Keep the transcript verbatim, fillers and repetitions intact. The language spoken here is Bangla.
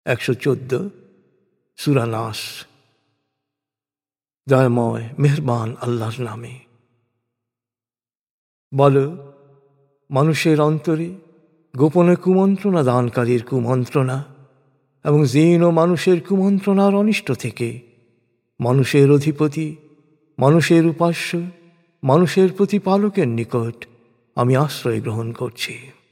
একশো চোদ্দ সূরা নাস। দয়াময় মেহেরবান আল্লাহর নামে। বল, মানুষের অন্তরে গোপনে কুমন্ত্রণা দানকারীর কুমন্ত্রণা এবং জিন ও মানুষের কুমন্ত্রণার অনিষ্ট থেকে মানুষের অধিপতি, মানুষের উপাস্য, মানুষের প্রতিপালকের নিকট আমি আশ্রয় গ্রহণ করছি।